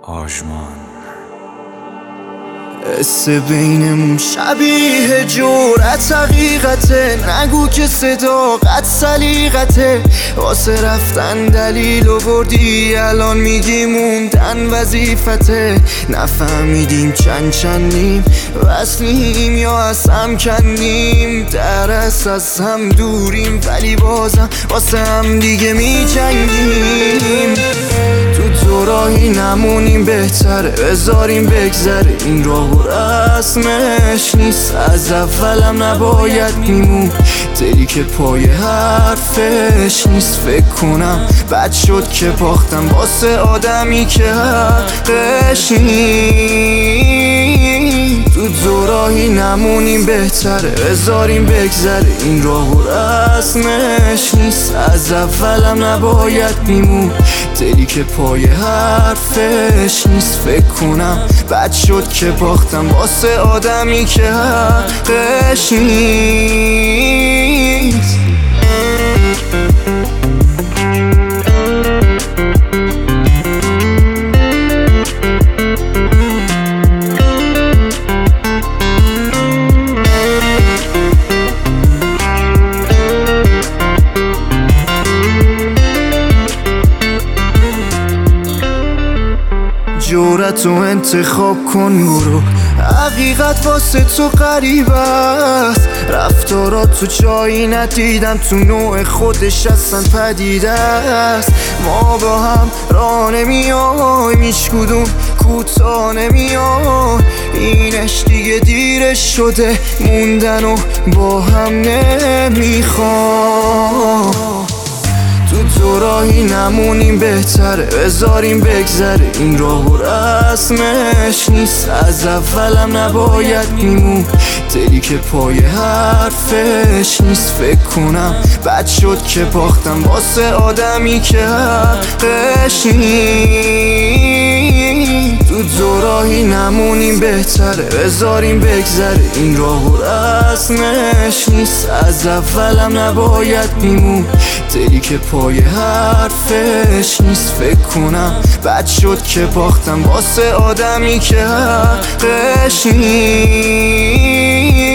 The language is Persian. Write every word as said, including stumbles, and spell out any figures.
آژمان حس بینمون شبیه جورت حقیقته، نگو که صداقت سلیقته. واسه رفتن دلیل آوردی، الان میگی موندن وظیفته. نفهمیدیم چند چندیم، وصلیم یا از هم کندیم. درست از هم دوریم ولی بازم واسه هم دیگه میجنگیم. تو دو راهی نمونیم، بهتره بذاریم بگذره. این راه و رسمش نیست، از اولم نباید میمون. دلی که پای حرفش نیست، فکر کنم بد شد که باختم واسه آدمی که حقش نیست. تو دو راهی نمونیم، بهتره بذاریم بگذره. این راه و رسمش نیست، از اولم نباید میمون. دلی که پای حرفش نیست، فکر کنم بد شد که باختم واسه آدمی که حقش نیست. جورتو انتخاب کن برو، حقیقت واسه تو غریب است. رفتارات تو جایی ندیدم، تو نوع خودش اصلا پدیده است. ما با هم راه نمیایم، هیچ کدوم کوتاه نمیایم. اینش دیگه دیرش شده، موندن و با هم نمیخوام. تو دو راهی نمونیم، بهتره بذاریم بگذره. این راه و رسمش نیست، از اولم نباید میمون. دلی که پای حرفش نیست، فکر کنم بد شد که باختم واسه آدمی که حقش نیست. تو دو راهی نمونیم، بهتره بذاریم بگذره. این راه و رسمش نیست، از اولم نباید میمون. دلی که پای حرفش نیست، فکر کنم بد شد که باختم واسه آدمی که حقش نیست.